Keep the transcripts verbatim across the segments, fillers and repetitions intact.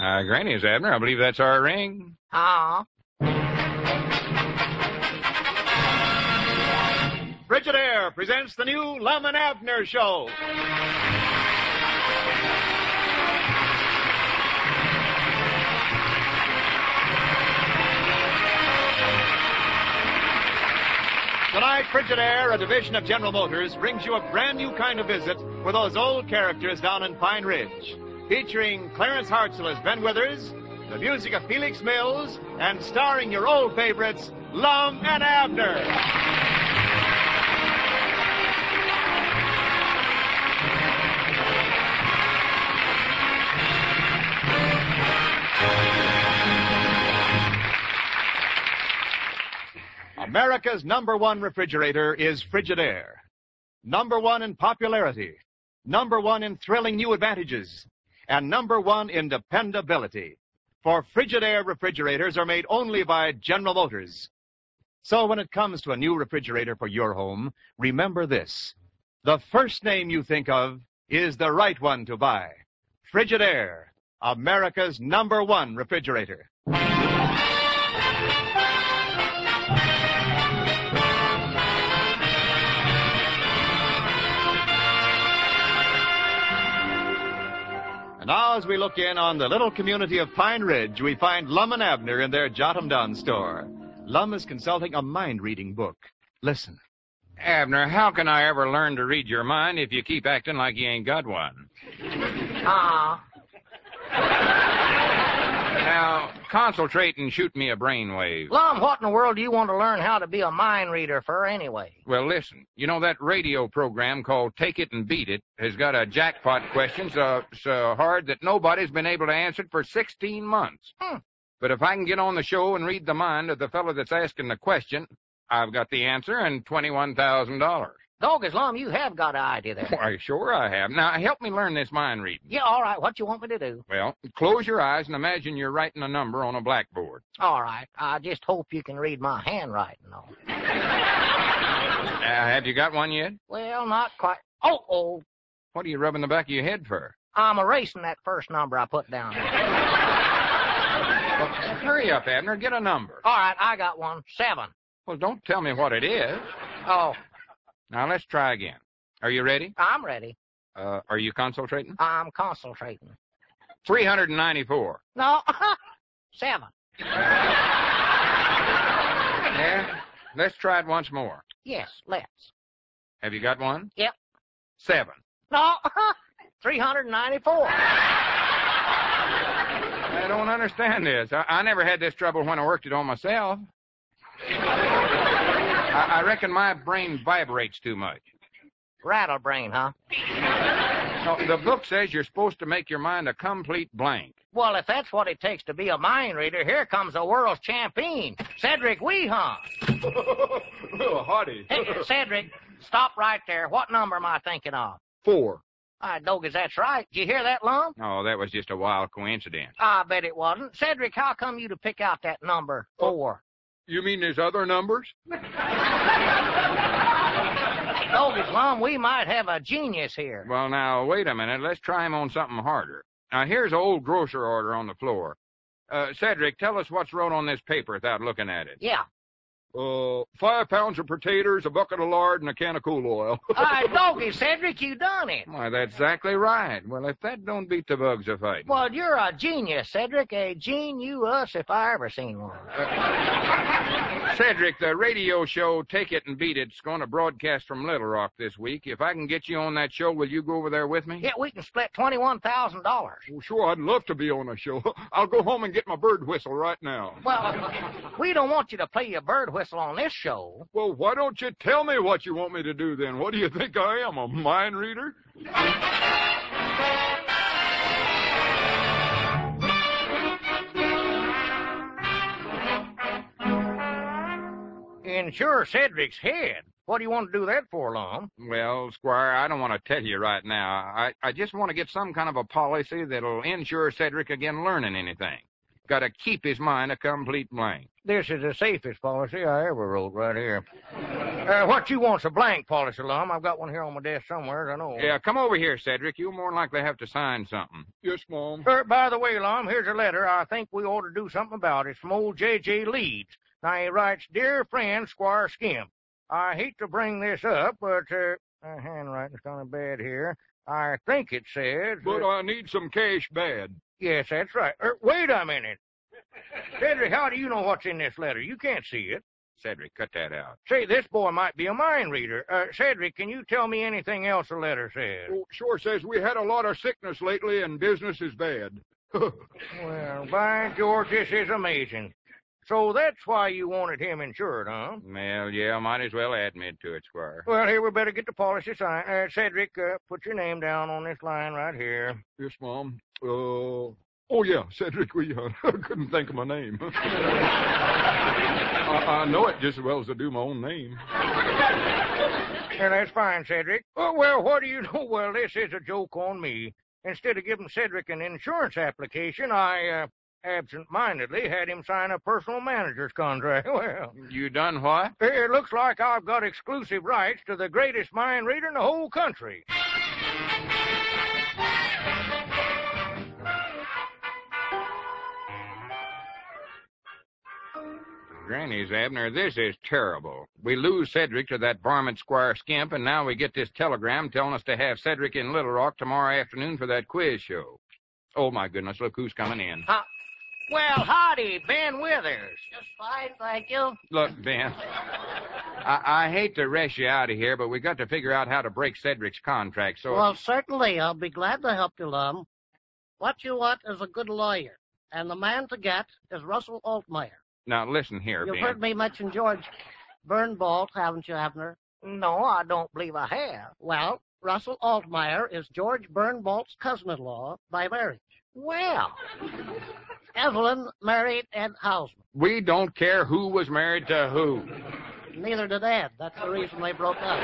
Uh, Granny is Abner. I believe that's our ring. Ah. Frigidaire presents the new Lum and Abner Show. Tonight, Frigidaire, a division of General Motors, brings you a brand new kind of visit with those old characters down in Pine Ridge. Featuring Clarence Hartzell as Ben Withers, the music of Felix Mills, and starring your old favorites, Lum and Abner. America's number one refrigerator is Frigidaire. Number one in popularity, number one in thrilling new advantages, and number one in dependability. For Frigidaire refrigerators are made only by General Motors. So when it comes to a new refrigerator for your home, remember this. The first name you think of is the right one to buy. Frigidaire, America's number one refrigerator. And now as we look in on the little community of Pine Ridge, we find Lum and Abner in their Jot-em-Down store. Lum is consulting a mind-reading book. Listen. Abner, how can I ever learn to read your mind if you keep acting like you ain't got one? Ah. Now, concentrate and shoot me a brainwave. Lum, what in the world do you want to learn how to be a mind reader for anyway? Well, listen. You know that radio program called Take It and Beat It has got a jackpot question so, so hard that nobody's been able to answer it for sixteen months. Hmm. But if I can get on the show and read the mind of the fellow that's asking the question, I've got the answer and twenty-one thousand dollars. Doggos, Lum, you have got an idea there. Why, sure I have. Now, help me learn this mind reading. Yeah, all right. What you want me to do? Well, close your eyes and imagine you're writing a number on a blackboard. All right. I just hope you can read my handwriting, though. Uh, have you got one yet? Well, not quite. Oh, oh. What are you rubbing the back of your head for? I'm erasing that first number I put down there. Well, hurry up, Abner. Get a number. All right, I got one. Seven. Well, don't tell me what it is. Oh. Now, let's try again. Are you ready? I'm ready. Uh, are you concentrating? I'm concentrating. three hundred ninety-four. No, seven. Yeah? Let's try it once more. Yes, let's. Have you got one? Yep. Seven. No, three hundred ninety-four. I don't understand this. I, I never had this trouble when I worked it on myself. I, I reckon my brain vibrates too much. Rattle brain, huh? No, the book says you're supposed to make your mind a complete blank. Well, if that's what it takes to be a mind reader, here comes the world's champion, Cedric Weehon. Oh, howdy. Hey, Cedric, stop right there. What number am I thinking of? Four. I Doggos, that's right. Did you hear that, Lum? Oh, that was just a wild coincidence. I bet it wasn't. Cedric, how come you to pick out that number, four? You mean there's other numbers? Doggos, Lum, we might have a genius here. Well, now, wait a minute. Let's try him on something harder. Now, here's an old grocer order on the floor. Uh, Cedric, tell us what's wrote on this paper without looking at it. Yeah. Uh, five pounds of potatoes, a bucket of lard, and a can of cool oil. Hi, Doggos, Cedric, you done it. Why, that's exactly right. Well, if that don't beat the bugs a fight. Well, you're a genius, Cedric. A genius if I ever seen one. Uh, Cedric, the radio show Take It and Beat It's going to broadcast from Little Rock this week. If I can get you on that show, will you go over there with me? Yeah, we can split twenty-one thousand dollars. Well, sure, I'd love to be on a show. I'll go home and get my bird whistle right now. Well, we don't want you to play your bird whistle on this show. Well, why don't you tell me what you want me to do then? What do you think I am, a mind reader? Insure Cedric's head. What do you want to do that for, Lum? Well, Squire, I don't want to tell you right now. I, I just want to get some kind of a policy that'll insure Cedric again learning anything. Got to keep his mind a complete blank. This is the safest policy I ever wrote right here. Uh, what you want's a blank policy, Lum. I've got one here on my desk somewhere, I know. Yeah, come over here, Cedric. You'll more than likely have to sign something. Yes, Mom. Uh, by the way, Lum, here's a letter I think we ought to do something about. It's from old J J. Leeds. Now, he writes, Dear friend, Squire Skimp, I hate to bring this up, but uh, my handwriting's kind of bad here. I think it says... But uh, I need some cash bad. Yes, that's right. Er, wait a minute. Cedric, how do you know what's in this letter? You can't see it. Cedric, cut that out. Say, this boy might be a mind reader. Uh, Cedric, can you tell me anything else the letter says? Oh, sure says we had a lot of sickness lately and business is bad. Well, by George, this is amazing. So that's why you wanted him insured, huh? Well, yeah, might as well admit to it, Squire. Well, here, we better get the policy signed. Uh, Cedric, uh, put your name down on this line right here. Yes, Mom. Uh, oh, yeah, Cedric, we uh, couldn't think of my name. I, I know it just as well as I do my own name. Yeah, that's fine, Cedric. Oh, well, what do you know? Well, this is a joke on me. Instead of giving Cedric an insurance application, I, uh, absent-mindedly had him sign a personal manager's contract. Well, You done what? it looks like I've got exclusive rights to the greatest mind reader in the whole country. Granny's, Abner, this is terrible. We lose Cedric to that varmint Squire Skimp, and now we get this telegram telling us to have Cedric in Little Rock tomorrow afternoon for that quiz show. Oh, my goodness, look who's coming in. Uh, well, howdy, Ben Withers. Just fine, thank you. Look, Ben, I, I hate to rush you out of here, but we got to figure out how to break Cedric's contract, so... Well, certainly, I'll be glad to help you, Lum. What you want is a good lawyer, and the man to get is Russell Altmeyer. Now, listen here, You've Ben. heard me mention George Bernbolt, haven't you, Abner? No, I don't believe I have. Well, Russell Altmeyer is George Bernbolt's cousin-in-law by marriage. Well, Evelyn married Ed Hausman. We don't care who was married to who. Neither did Ed. That's the reason they broke up.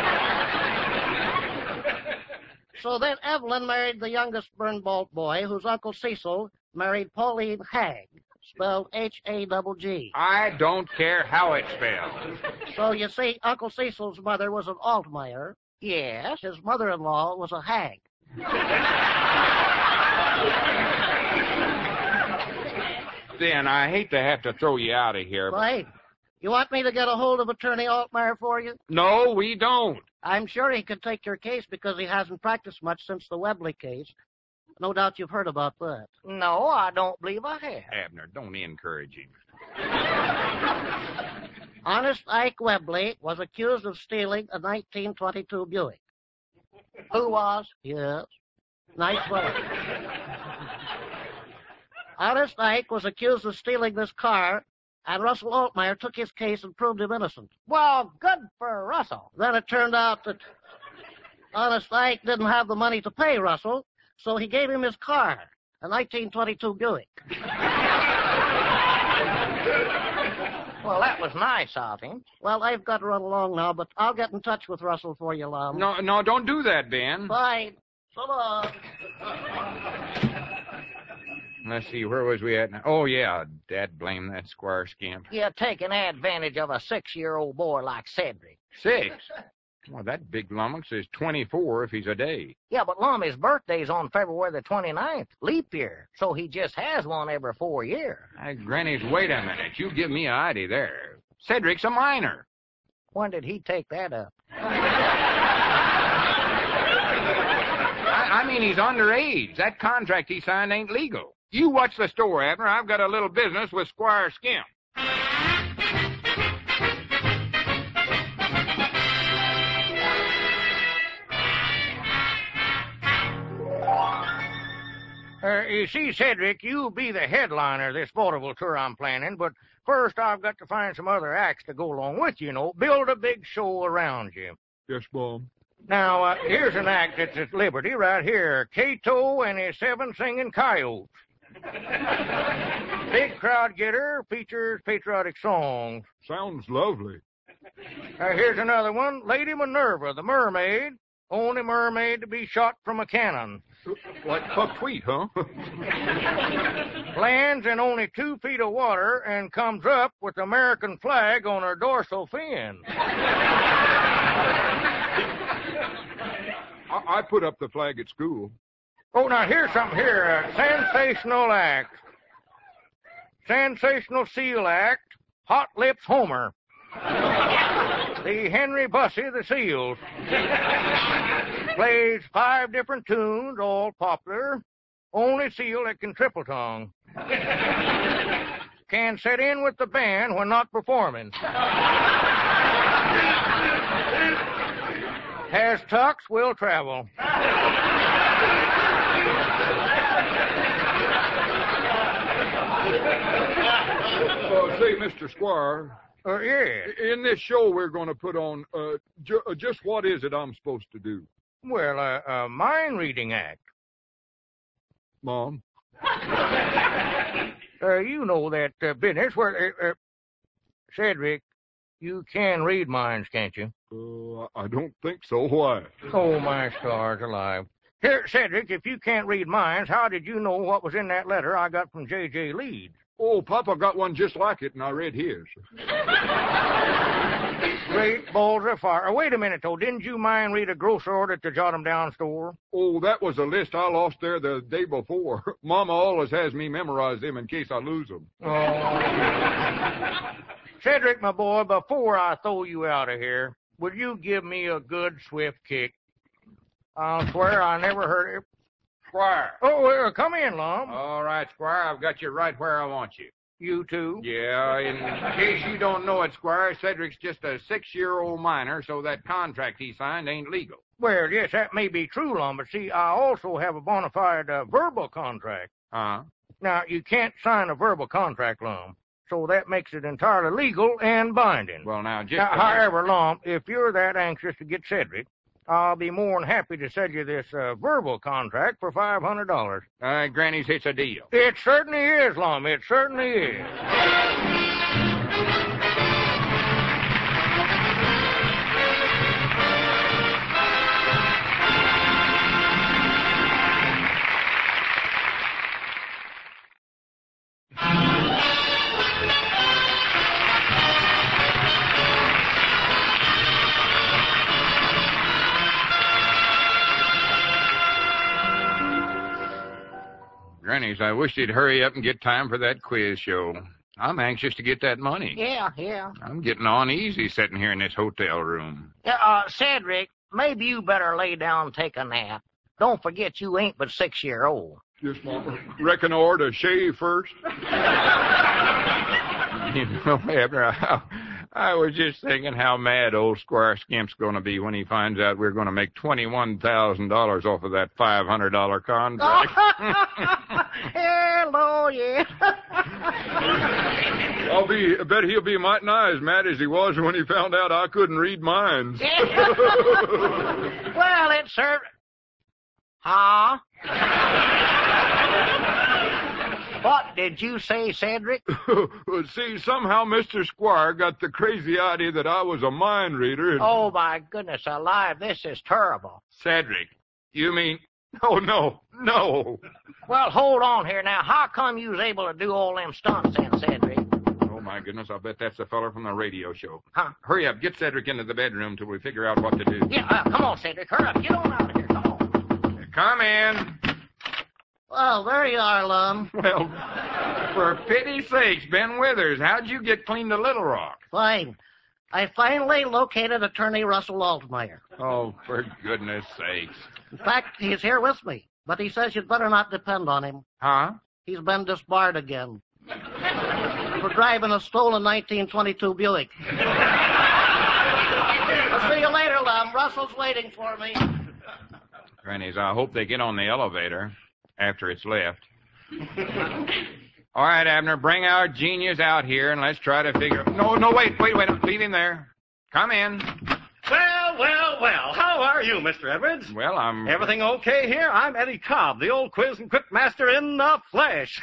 So then Evelyn married the youngest Bernbolt boy, whose Uncle Cecil married Pauline Hagg, spelled H A G G. I don't care how it's spelled. So you see, Uncle Cecil's mother was an Altmeyer. yes. His mother-in-law was a hag. Ben, I hate to have to throw you out of here, but... Right. You want me to get a hold of Attorney Altmeyer for you? No, we don't. I'm sure he could take your case because he hasn't practiced much since the Webley case. No doubt you've heard about that. No, I don't believe I have. Abner, don't encourage him. Honest Ike Webley was accused of stealing a nineteen twenty-two Buick. Who was? Yes. Nice one. Honest Ike was accused of stealing this car, and Russell Altmeyer took his case and proved him innocent. Well, good for Russell. Then it turned out that Honest Ike didn't have the money to pay Russell, so he gave him his car, a nineteen twenty-two Buick. Well, that was nice of him. Well, I've got to run along now, but I'll get in touch with Russell for you, Lum. No, no, don't do that, Ben. Bye. So long. Let's see, where was we at now? Oh, yeah, dad blame that Squire Skimp. You're taking advantage of a six-year-old boy like Cedric. Six? Well, that big lummox is twenty-four if he's a day. Yeah, but Lum, his birthday's on February the twenty-ninth, leap year, so he just has one every four years. Hey, Granny's, wait a minute. You give me an idea there. Cedric's a minor. When did he take that up? I, I mean, he's underage. That contract he signed ain't legal. You watch the store, Abner. I've got a little business with Squire Skimp. Uh, you see, Cedric, you'll be the headliner of this vaudeville tour I'm planning, but first I've got to find some other acts to go along with you, you know. Build a big show around you. Yes, Mom. Now, uh, here's an act that's at Liberty right here. Cato and his seven singing coyotes. Big crowd getter, features patriotic songs. Sounds lovely. Uh, here's another one. Lady Minerva, the mermaid. Only mermaid to be shot from a cannon. Like buckwheat, huh? Lands in only two feet of water and comes up with the American flag on her dorsal fin. I, I put up the flag at school. Oh, now here's something here. Uh, sensational act. Sensational Seal Act. Hot Lips Homer. The Henry Bussey of the Seals. Plays five different tunes, all popular. Only seal that can triple tongue. Can sit in with the band when not performing. Has tux, will travel. Uh, say, Mister Squire. Uh, yeah. In this show we're going to put on, uh, ju- uh, just what is it I'm supposed to do? Well, uh, a mind reading act. Mom? Uh, you know that uh, business where, uh, uh, Cedric, you can read minds, can't you? Uh, I don't think so. Why? Oh, my stars alive. Here, Cedric, if you can't read minds, how did you know what was in that letter I got from J J. Leeds? Oh, Papa got one just like it, and I read his. Great balls of fire. Oh, wait a minute, though. Didn't you mind read a grocery order at the Jot 'em Down store? Oh, that was a list I lost there the day before. Mama always has me memorize them in case I lose them. Oh. Cedric, my boy, before I throw you out of here, would you give me a good swift kick? I'll swear I never heard it. Squire. Oh, well, come in, Lum. All right, Squire, I've got you right where I want you. You too? Yeah, in case you don't know it, Squire, Cedric's just a six-year-old minor, so that contract he signed ain't legal. Well, yes, that may be true, Lum, but see, I also have a bona fide uh, verbal contract. Uh-huh. Now, you can't sign a verbal contract, Lum, so that makes it entirely legal and binding. Well, now, just... Now, however, Lum, if you're that anxious to get Cedric, I'll be more than happy to sell you this uh, verbal contract for five hundred dollars. Uh, Granny's, it's a deal. It certainly is, Lum. It certainly is. Granny's, I wish you'd hurry up and get time for that quiz show. I'm anxious to get that money. Yeah, yeah. I'm getting on easy sitting here in this hotel room. Uh, uh, Cedric, maybe you better lay down and take a nap. Don't forget you ain't but six year old. Yes, Mama. Reckon I ought to shave first. You know, Abner, I, I was just thinking how mad old Squire Skimp's going to be when he finds out we're going to make twenty-one thousand dollars off of that five hundred dollars contract. Hello, yeah. I'll be, I bet he'll be mighty nigh as mad as he was when he found out I couldn't read minds. Well, it served... Huh? What did you say, Cedric? See, somehow Mister Squire got the crazy idea that I was a mind reader. And... Oh, my goodness alive, this is terrible. Cedric, you mean... Oh, no, no. Well, hold on here now. How come you was able to do all them stunts then, Cedric? Oh, my goodness, I'll bet that's the feller from the radio show. Huh? Hurry up, get Cedric into the bedroom till we figure out what to do. Yeah, uh, come on, Cedric, hurry up. Get on out of here, come on. Come in. Well, there you are, Lum. Well, for pity's sakes, Ben Withers, how'd you get clean to Little Rock? Fine. I finally located Attorney Russell Altmeyer. Oh, for goodness sakes. In fact, he's here with me, but he says you'd better not depend on him. Huh? He's been disbarred again for driving a stolen nineteen twenty-two Buick. I'll see you later, Lum. Russell's waiting for me. Grannies, I hope they get on the elevator after it's left. All right, Abner, bring our genius out here and let's try to figure... No, no, wait, wait, wait. Leave him there. Come in. Well, well, well. How are are you, Mister Edwards? Well, I'm... Everything okay here? I'm Eddie Cobb, the old quiz and quip master in the flesh.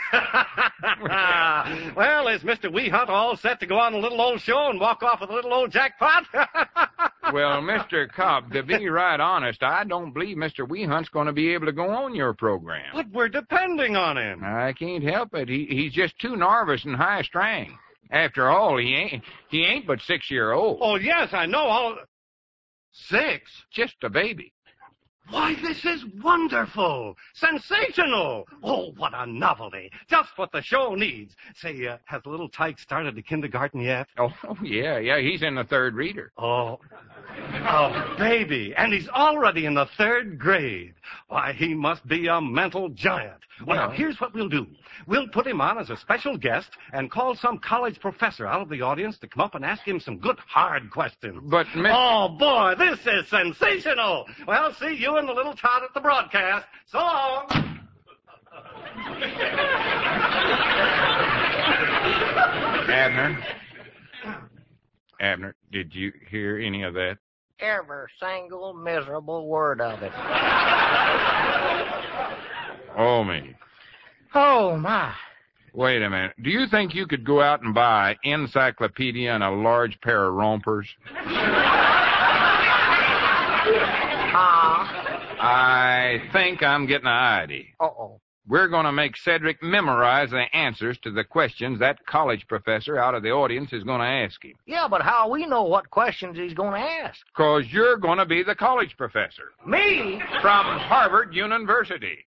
Well, is Mister Weehunt all set to go on a little old show and walk off with a little old jackpot? Well, Mister Cobb, to be right honest, I don't believe Mister Weehunt's going to be able to go on your program. But we're depending on him. I can't help it. He, he's just too nervous and high-strung. After all, he ain't he ain't but six year old. Oh, yes, I know. All... Six? Just a baby. Why, this is wonderful. Sensational. Oh, what a novelty. Just what the show needs. Say, uh, has little Tyke started the kindergarten yet? Oh, yeah, yeah, he's in the third reader. Oh, oh, baby. And he's already in the third grade. Why, he must be a mental giant. Well, Yeah. now, here's what we'll do. We'll put him on as a special guest and call some college professor out of the audience to come up and ask him some good, hard questions. But, Miss... Oh, boy, this is sensational. Well, see you and the little tot at the broadcast. So long. Abner? Abner, did you hear any of that? Every single miserable word of it. Oh, me. Oh, my. Wait a minute. Do you think you could go out and buy encyclopedia and a large pair of rompers? Ah. I think I'm getting an idea. Uh-oh. We're going to make Cedric memorize the answers to the questions that college professor out of the audience is going to ask him. Yeah, but how we know what questions he's going to ask? Because you're going to be the college professor. Me? From Harvard University.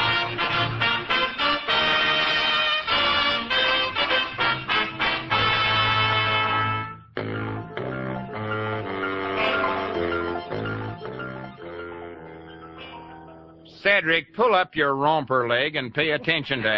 Cedric, pull up your romper leg and pay attention to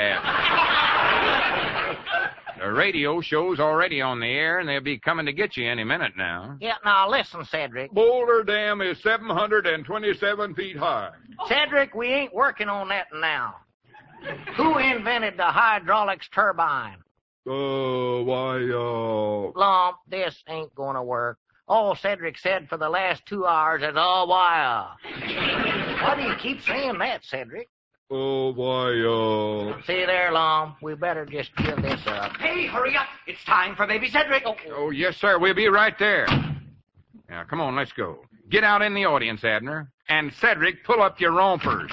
that. The radio show's already on the air, and they'll be coming to get you any minute now. Yeah, now listen, Cedric. Boulder Dam is seven hundred twenty-seven feet high. Cedric, we ain't working on that now. Who invented the hydraulics turbine? Uh, why, uh... Lump, this ain't gonna work. All Cedric said for the last two hours is, oh, why, uh... Why do you keep saying that, Cedric? Oh, why, uh... See there, Lom, we better just give this up. Hey, hurry up. It's time for baby Cedric. Oh, Oh, yes, sir. We'll be right there. Now, come on, let's go. Get out in the audience, Abner. And Cedric, pull up your rompers.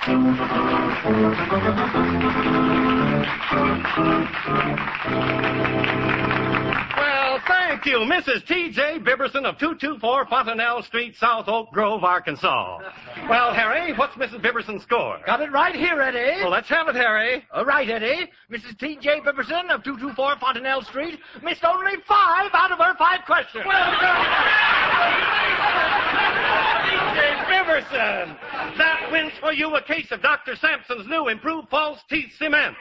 Well, thank you, Missus T J Biberson of two two four Fontanelle Street, South Oak Grove, Arkansas. Well, Harry, what's Missus Biberson's score? got it right here, Eddie. Well, let's have it, Harry. All right, Eddie. Missus T J Biberson of two two four Fontanelle Street missed only five out of her five questions. Well done. T J Biberson, that wins for you a case of Doctor Sampson's new improved false teeth cement.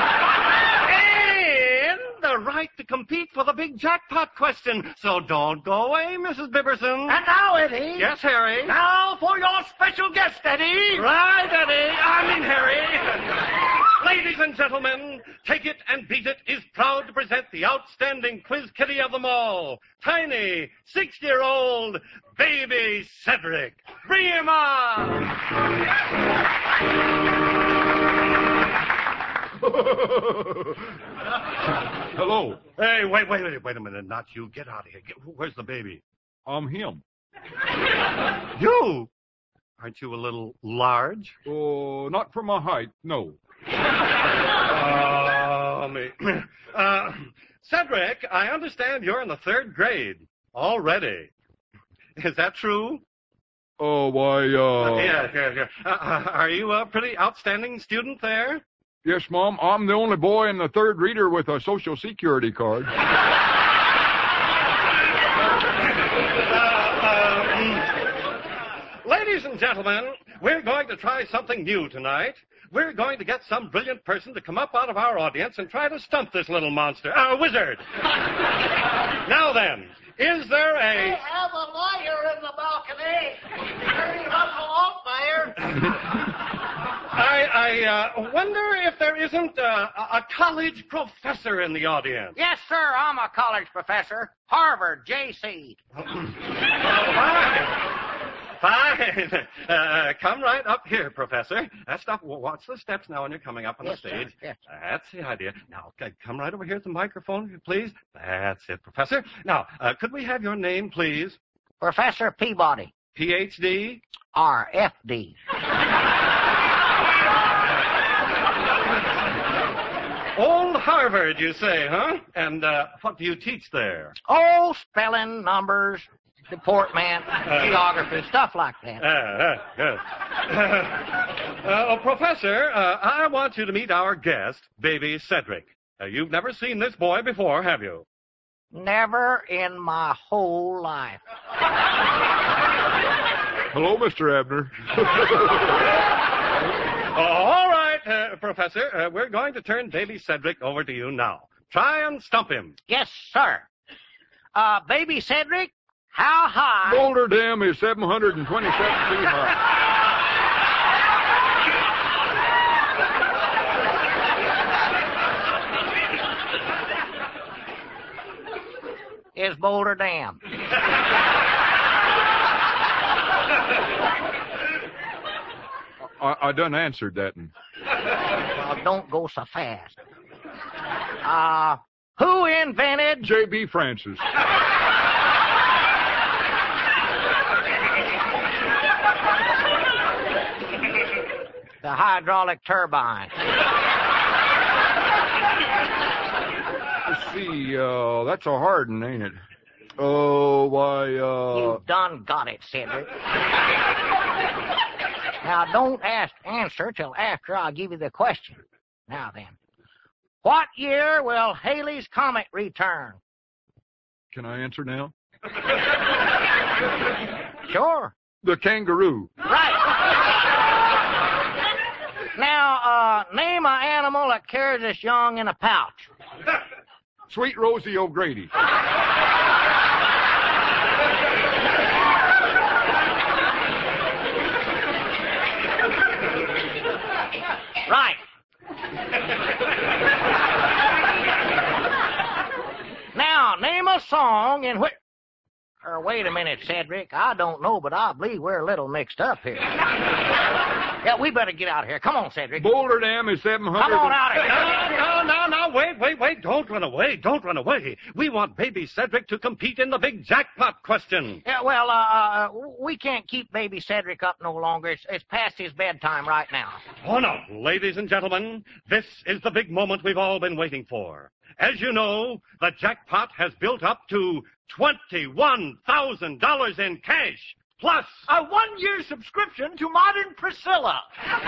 And the right to compete for the big jackpot question. So don't go away, Missus Biberson. And now, Eddie. Yes, Harry. Now for your special guest, Eddie. Right, Eddie. I mean, Harry. Ladies and gentlemen, Take It and Beat It is proud to present the outstanding quiz kitty of them all, tiny, six-year-old baby Cedric. Bring him on! Hello. Hey, wait, wait, wait, wait a minute. Not you. Get out of here. Get, where's the baby? I'm him. You? Aren't you a little large? Oh, not for my height, no. Oh, me. Uh, Cedric, I understand you're in the third grade already. Is that true? Oh, why, uh... yeah, yeah, yeah. Uh, are you a pretty outstanding student there? Yes, Mom, I'm the only boy in the third reader with a Social Security card. Uh, uh, ladies and gentlemen, we're going to try something new tonight. We're going to get some brilliant person to come up out of our audience and try to stump this little monster, uh, wizard. Now then, is there I a... have a lawyer in the balcony. Hurry, hustle off there. I, I uh, wonder if there isn't uh, a, a college professor in the audience. Yes, sir, I'm a college professor. Harvard, J C. Five. Five. fine. Uh, come right up here, Professor. That's stuff. Watch the steps now when you're coming up on Yes, the stage. sir. Yes, sir. That's the idea. Now, c- come right over here at the microphone, please. That's it, Professor. Now, uh, could we have your name, please? Professor Peabody, P H D? R F D. Old Harvard, you say, huh? And uh, what do you teach there? Oh, spelling, numbers, deportment, geography, stuff like that. Uh, uh, good. uh, oh, Professor, uh, I want you to meet our guest, Baby Cedric. Uh, you've never seen this boy before, have you? Never in my whole life. Hello, Mister Abner. Oh, all right, uh, Professor. Uh, we're going to turn Baby Cedric over to you now. Try and stump him. Yes, sir. Uh, Baby Cedric, how high? Boulder Dam is seven hundred twenty-seven feet high. Is Boulder Dam? I, I done answered that. one. Well, don't go so fast. Uh, who invented... J B. Francis. the hydraulic turbine? Let's see, uh, that's a hard one, ain't it? Oh, why, uh... You done got it, Cedric. Now, don't ask answer till after I give you the question. Now then, what year will Halley's Comet return? Can I answer now? Sure. The kangaroo. Right. Now, uh, name an animal that carries its young in a pouch. Sweet Rosie O'Grady. Right. Now, name a song in which... Or wait a minute, Cedric. I don't know, but I believe we're a little mixed up here. Yeah, we better get out of here. Come on, Cedric. Boulder Dam is seven hundred... Come on out of here. No, no, no, wait, wait, wait. Don't run away. Don't run away. We want Baby Cedric to compete in the big jackpot question. Yeah, well, uh, uh, we can't keep Baby Cedric up no longer. It's, it's past his bedtime right now. Oh, no. Ladies and gentlemen, this is the big moment we've all been waiting for. As you know, the jackpot has built up to twenty-one thousand dollars in cash, plus A one-year subscription to Modern Priscilla.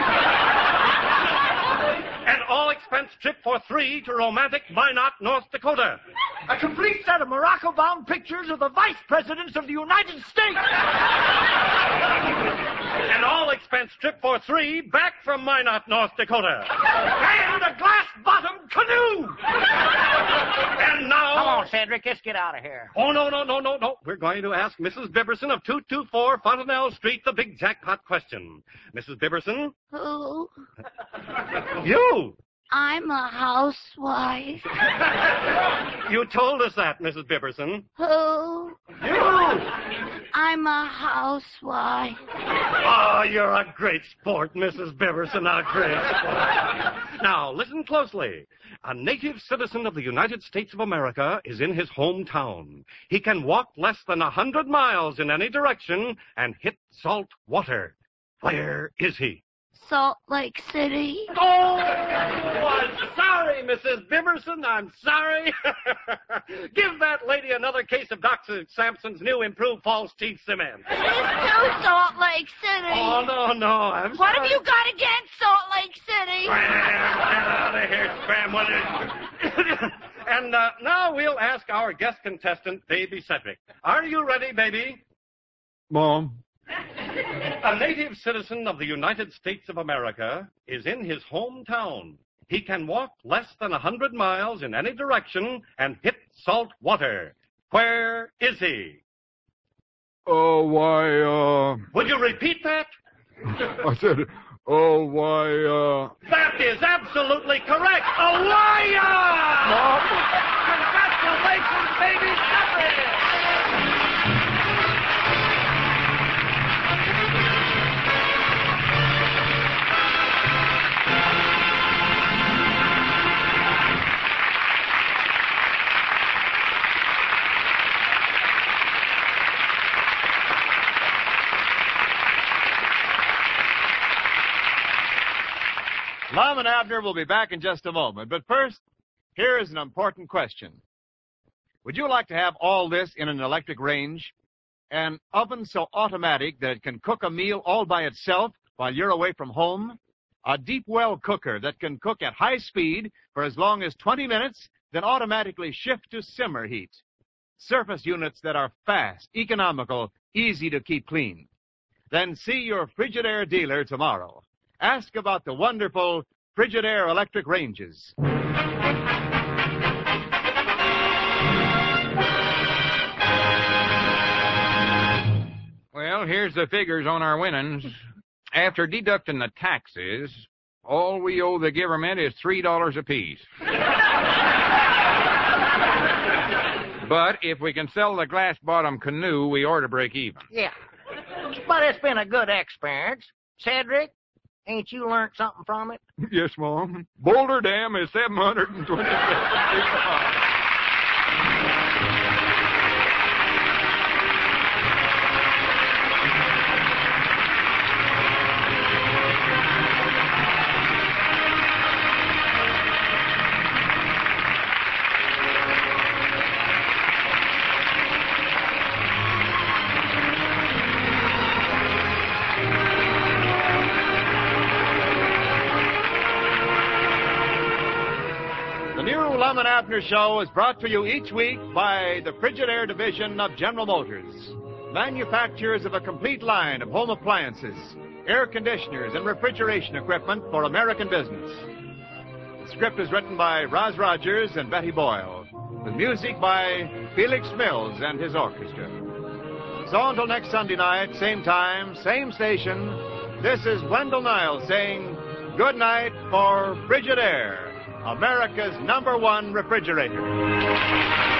an all-expense trip for three to romantic Minot, North Dakota. A complete set of Morocco-bound pictures of the vice presidents of the United States. An all-expense trip for three back from Minot, North Dakota. And a glass-bottomed canoe. And now... Come on, Cedric. Let's get out of here. Oh, no, no, no, no, no. We're going to ask Missus Bibberson of two two four Fontanelle Street the big jackpot question. Missus Bibberson? Who? You! I'm a housewife. You told us that, Missus Bibberson. Who? You! I'm a housewife. Oh, you're a great sport, Missus Bibberson, a great sport. Now, listen closely. A native citizen of the United States of America is in his hometown. He can walk less than a hundred miles in any direction and hit salt water. Where is he? Salt Lake City. Oh, I'm sorry, Missus Bibberson. I'm sorry. Give that lady another case of Doctor Sampson's new improved false teeth cement. It's to Salt Lake City. Oh, no, no. I'm What sorry. have you got against Salt Lake City? Scram, get out of here, Scram. And uh, now we'll ask our guest contestant, Baby Cedric. Are you ready, baby? Mom. A native citizen of the United States of America is in his hometown. He can walk less than a hundred miles in any direction and hit salt water. Where is he? Oh, why, uh... Would you repeat that? I said, oh, why, uh... That is absolutely correct. A liar! Mom? Congratulations, Baby Cedric! Lum and Abner will be back in just a moment. But first, here is an important question. Would you like to have all this in an electric range? An oven so automatic that it can cook a meal all by itself while you're away from home? A deep well cooker that can cook at high speed for as long as twenty minutes, then automatically shift to simmer heat. Surface units that are fast, economical, easy to keep clean. Then see your Frigidaire dealer tomorrow. Ask about the wonderful Frigidaire electric ranges. Well, here's the figures on our winnings. After deducting the taxes, all we owe the government is three dollars apiece. But if we can sell the glass-bottom canoe, we ought to break even. Yeah. But it's been a good experience. Cedric, ain't you learned something from it? Yes, Mom. Boulder Dam is seven hundred twenty-six feet high. Lum and Abner Show is brought to you each week by the Frigidaire division of General Motors, manufacturers of a complete line of home appliances, air conditioners, and refrigeration equipment for American business. The script is written by Roz Rogers and Betty Boyle, with music by Felix Mills and his orchestra. So until next Sunday night, same time, same station, this is Wendell Niles saying good night for Frigidaire, America's number one refrigerator.